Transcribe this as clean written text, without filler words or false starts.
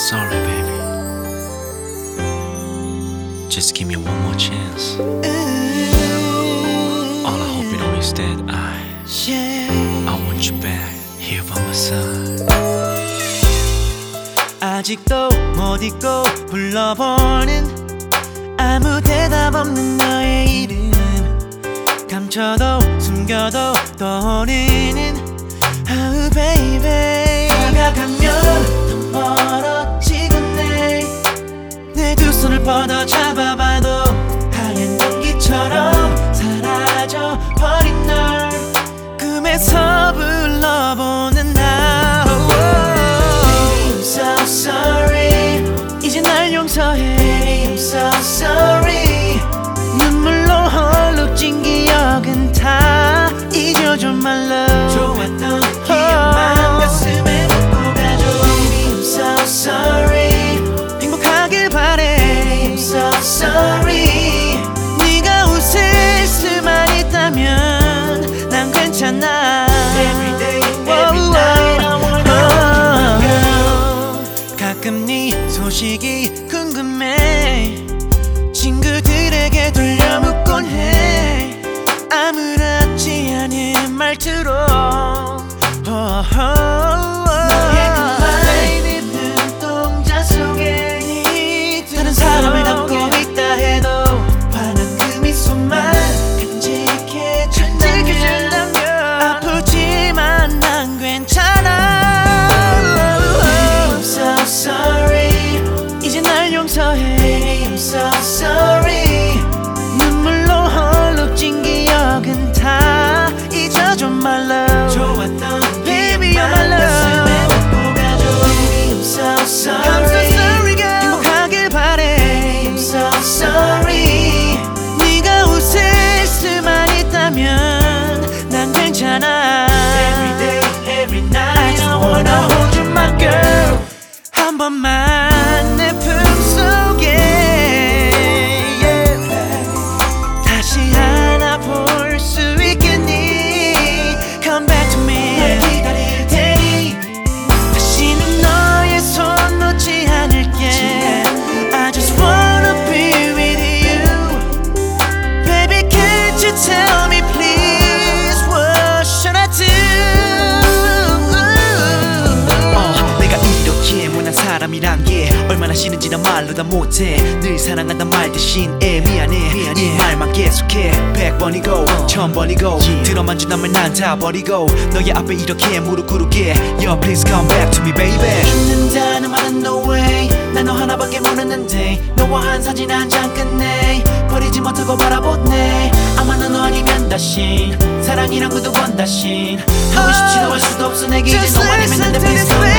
sorry, baby. Just give me one more chance. All I hope you know is that I want you back here by my side. 아직도 못 잊고 불러보는 아무 대답 없는 너의 이름, 감춰도 숨겨도 떠오르는 Oh baby. 다가가면 더 멀어지곤 해. 내 두 손을 뻗어 잡아봐도 하얀 연기처럼 사라져 버린 널 꿈에서 불러보는 나. Baby I'm so sorry. 이제 날 용서해. Baby I'm so sorry. 눈물로 헐룩진 기억은 다 잊어줘 my love. 좋았던 기억만 가슴에 묻고 가줘. Baby I'm so sorry. 행복하길 바래. Baby I'm so sorry. 네가 웃을 수만 있다면 난 괜찮아. Every day, every night I wanna hold you. 가끔 네 소식이 궁금해. 친구들에게 돌려 묻곤 해. 아무렇지 않은 말투로 너의 그 맑은 눈동자 속에 다른 사람을 담고 있다 해도 환한 그 미소만 간직해준다면 아프지만 난 괜찮아. Baby I'm so sorry. 이제 날 용서해. Baby I'm so sorry. 눈물로 헐룩진 기억은 다 잊어줘 my love. 좋았던 Baby you're my love. 가슴에 묻고 가줘. Baby I'm so sorry. I'm so sorry girl. 행복하길 바래. Baby I'm so sorry. 네가 웃을 수만 있다면 난 괜찮아. Every day, every night I just wanna hold you my girl. 한 번만 내 품속에 다시 안아볼 수 있겠니? Come back to me. 널 기다릴 테니 다시는 너의 손 놓지 않을게. I just wanna be with you. Baby can't you tell me please what should I do? 내가 이렇게 못난 사람이란 게 얼마나 싫은지 난 말로 다 못해. 늘 사랑한단 말 대신 미안해 이 말만 계속해. 100번이고 1000번이고 들어만 준다면 난 다 버리고 너의 앞에 이렇게 무릎 꿇을게. Yo please come back to me baby. 잊는다는 말은 no way. 난 너 하나밖에 모르는데 너와 한 사진 한 장 끝내 버리지 못하고 바라보네. 아마 너 아니면 다신 사랑이란 그 두 번 다신 하고 싶지도 할 수도 없어. 내게 이제 너만 아니면 안 돼 please come